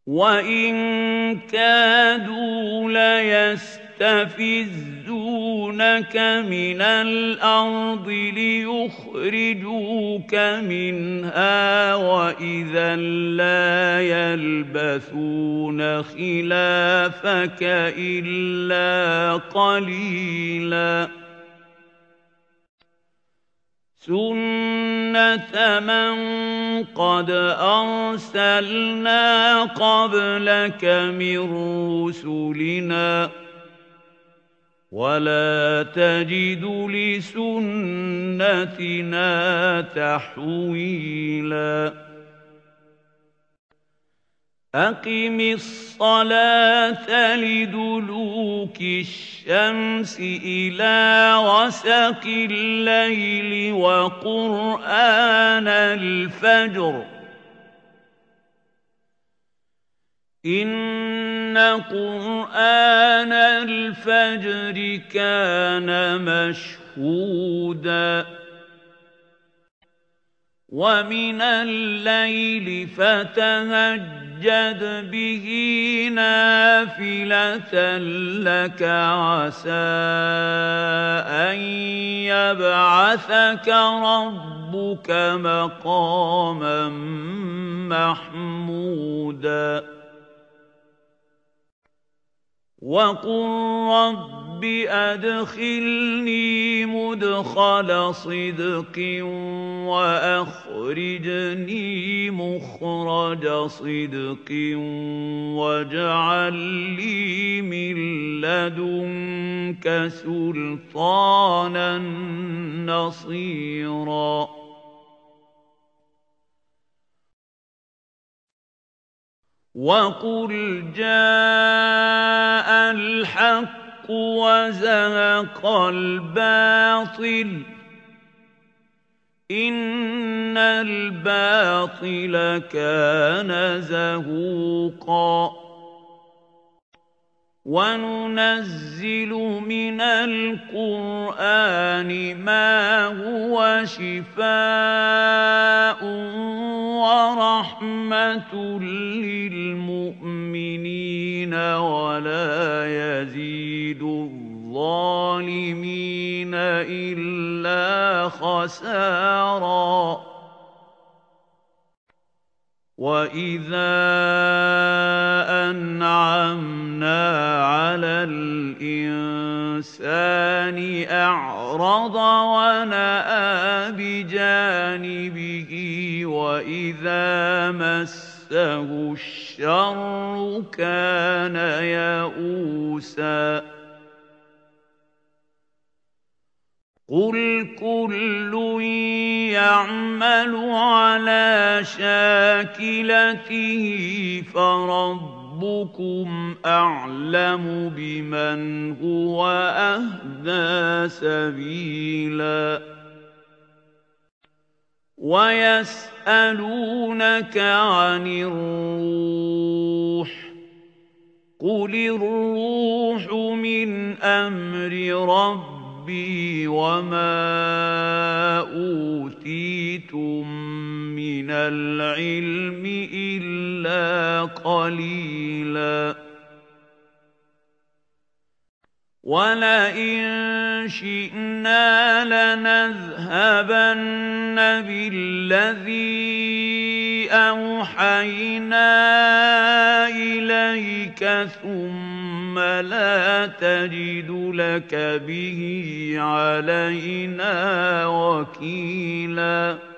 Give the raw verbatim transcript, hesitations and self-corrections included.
وَإِن كَادُوا لَيَسْتَفِزُّونَكَ مِنَ الْأَرْضِ لِيُخْرِجُوكَ مِنْهَا وَإِذًا لَّا يَلْبَثُونَ خِلَافَكَ إِلَّا قَلِيلًا سُنَّةَ مَن قَدْ أَرْسَلْنَا قَبْلَكَ مِن رُّسُلِنَا ۖ وَلَا تَجِدُ لِسُنَّتِنَا تَحْوِيلًا أَقِمِ الصَّلَاةَ لِدُلُوكِ الشَّمْسِ إِلَىٰ غَسَقِ اللَّيْلِ وَقُرْآنَ الْفَجْرِ ۖ إِنَّ قُرْآنَ الْفَجْرِ كَانَ مَشْهُودًا وَمِنَ اللَّيْلِ فَتَهَجَّدْ بِهِ نَافِلَةً لَّكَ عَسَىٰ أَن يَبْعَثَكَ رَبُّكَ مَقَامًا مَّحْمُودًا وَقُل رَّبِّ أَدْخِلْنِي مُدْخَلَ صِدْقٍ وَأَخْرِجْنِي مُخْرَجَ صِدْقٍ وَاجْعَل لِّي مِن لَّدُنكَ سُلْطَانًا نَّصِيرًا وَقُلْ جَاءَ الْحَقُّ وَزَهَقَ الْبَاطِلُ إِنَّ الْبَاطِلَ كَانَ زَهُوقًا وَنُنَزِّلُ مِنَ الْقُرْآنِ مَا هُوَ شِفَاءٌ وَرَحْمَةٌ لِّلْمُؤْمِنِينَ وَلَا يَزِيدُ الظَّالِمِينَ إِلَّا خَسَارًا وَإِذَا أَنْعَمْنَا عَلَى الْإِنسَانِ أَعْرَضَ وَنَأَىٰ بِجَانِبِهِ وَإِذَا مَسَّهُ الشَّرُّ كَانَ يَئُوسًا قُلْ كُلٌّ يَعْمَلُ عَلَىٰ شَاكِلَتِهِ فَرَبُّكُمْ أَعْلَمُ بِمَنْ هُوَ أَهْدَىٰ سَبِيلًا وَيَسْأَلُونَكَ عَنِ الرُّوحِ قُلِ الرُّوحُ مِنْ أَمْرِ رَبِّي رَبِّي وَمَا أُوتِيتُم مِّنَ الْعِلْمِ إِلَّا قَلِيلًا وَلَئِن شِئْنَا لَنَذْهَبَنَّ بِالَّذِي أَوْحَيْنَا إِلَيْكَ ثُمَّ لَا تَجِدُ لَكَ بِهِ عَلَيْنَا وَكِيلًا